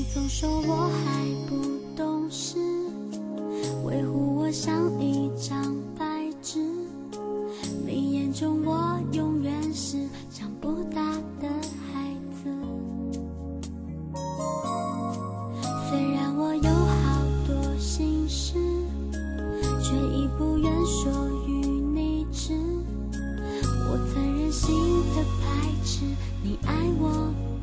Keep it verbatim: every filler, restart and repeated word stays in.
总说我还不懂事，维护我像一张白纸，你眼中我永远是长不大的孩子。虽然我有好多心事，却亦不愿说与你知，我曾任性的排斥你爱我